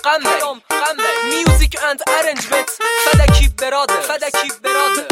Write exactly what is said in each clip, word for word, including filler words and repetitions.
غمه میوزیک اند ارنجمنت فدکی براده فدکی براده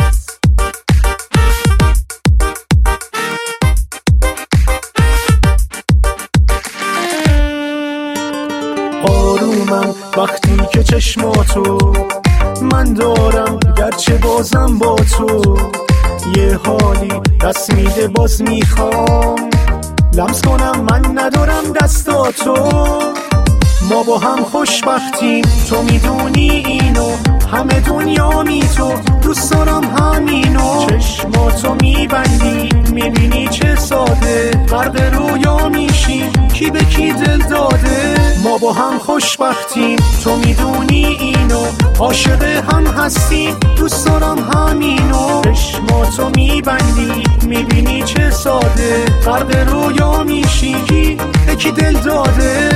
آرومم وقتی که چشماتو من دارم، گرچه بازم با تو یه حالی دست میده باز میخوام لمس کنم، من ندارم دستاتو. ما با هم خوشبختیم تو میدونی اینو، همه دنیا می تو دوست دارم همینو. چشماتو میبندی میبینی چه ساده، غرق رویا میشی کی به کی دل داده. ما با هم خوشبختیم تو میدونی اینو، عاشق هم هستی دوست دارم همینو. چشماتو میبندی میبینی چه ساده، غرق رویا میشی کی به کی دل داده.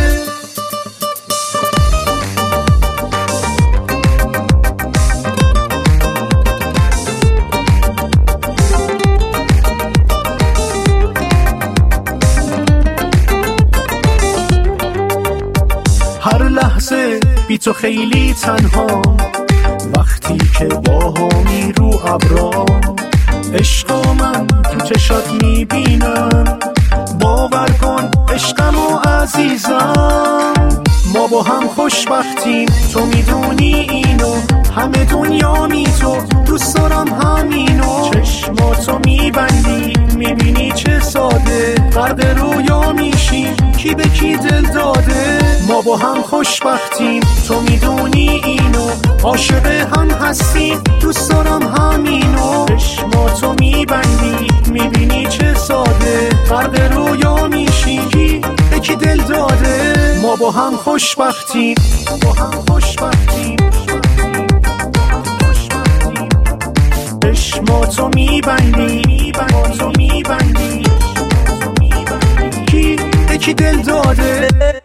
هر لحظه بی تو خیلی تنها، وقتی که باهامی رو ابرام. عشقا من تو چشات میبینم، باور کن عشقم و عزیزم. ما با هم خوشبختیم تو میدونی اینو، همه دنیا می تو دوست دارم همینو. چشماتو میبندی میبینی چه ساده، غرق رویا میشی کی به کی دل داده. ما با هم خوشبختیم تو میدونی اینو، عاشق هم هستی دوست دارم همینو. چشماتو میبندی میبینی چه ساده، غرق رویا میشی کی به کی دل داده. ما با هم خوشبختیم با هم خوشبختیم چشماتو میبندی میبندی میبندی کی به کی دل داده.